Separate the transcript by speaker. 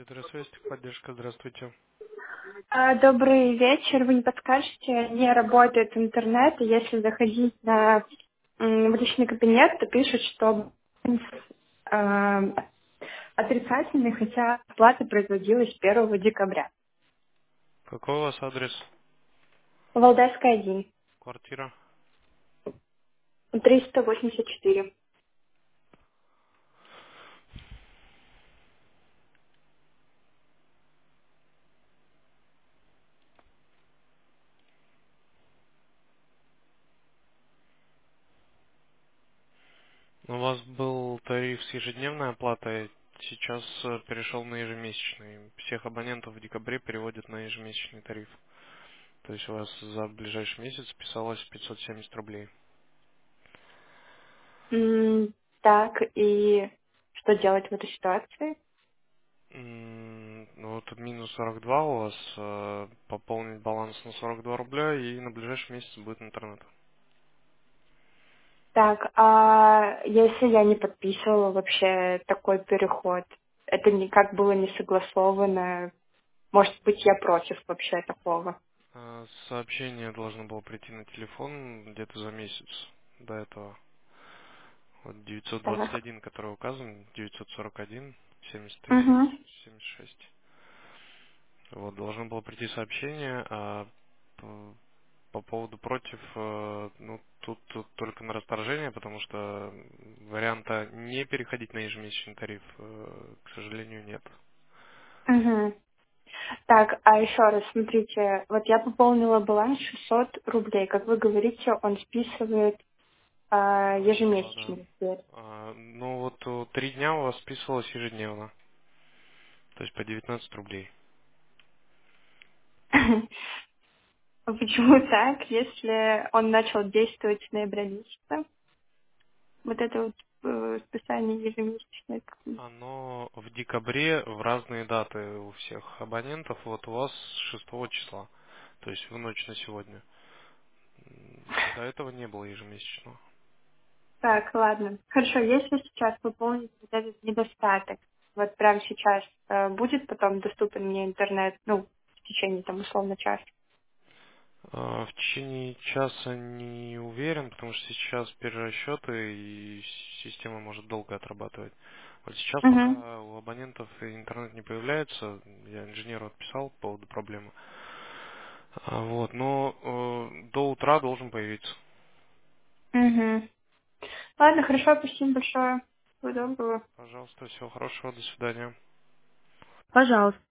Speaker 1: Петросвязь, поддержка, здравствуйте.
Speaker 2: Добрый вечер. Вы не подскажете, не работает интернет, и если заходить в личный кабинет, то пишут, что э, отрицательный, хотя оплата производилась 1 декабря.
Speaker 1: Какой у вас адрес?
Speaker 2: Валдайская 1,
Speaker 1: Квартира?
Speaker 2: 384.
Speaker 1: У вас был тариф с ежедневной оплатой, сейчас перешел на ежемесячный. Всех абонентов в декабре переводят на ежемесячный тариф. То есть у вас за ближайший месяц списалось 570 рублей.
Speaker 2: Так, и что делать в этой ситуации?
Speaker 1: Ну вот минус 42 у вас, пополнить баланс на 42 рубля и на ближайший месяц будет интернет.
Speaker 2: Так, а если я не подписывала вообще такой переход, это никак было не согласовано, может быть, я против вообще такого.
Speaker 1: Сообщение должно было прийти на телефон где-то за месяц до этого. Вот
Speaker 2: Так.
Speaker 1: 921, который указан, 941, 73,
Speaker 2: Угу.
Speaker 1: 76. Вот, должно было прийти сообщение, а по поводу против, ну, тут только на расторжение, потому что варианта не переходить на ежемесячный тариф, к сожалению, нет.
Speaker 2: Угу. Так, а еще раз, смотрите, вот я пополнила баланс 600 рублей. Как вы говорите, он списывает
Speaker 1: Да.
Speaker 2: ежемесячно теперь.
Speaker 1: Ну вот 3 дня у вас списывалось ежедневно, то есть по 19 рублей.
Speaker 2: А почему так, если он начал действовать с ноября месяца? Вот это вот списание ежемесячное.
Speaker 1: Оно в декабре в разные даты у всех абонентов. Вот у вас 6 числа, то есть в ночь на сегодня. До этого не было ежемесячного.
Speaker 2: Так, ладно. Хорошо, если сейчас пополнить вот этот недостаток, вот прямо сейчас будет потом доступен мне интернет, ну, в течение там условно часа?
Speaker 1: В течение часа не уверен, потому что сейчас перерасчеты и система может долго отрабатывать. Вот сейчас
Speaker 2: Угу.
Speaker 1: пока у абонентов интернет не появляется, я инженеру отписал по поводу проблемы. Вот, но до утра должен появиться.
Speaker 2: Угу. Ладно, хорошо, спасибо большое. Всего доброго.
Speaker 1: Пожалуйста, всего хорошего, до свидания.
Speaker 2: Пожалуйста.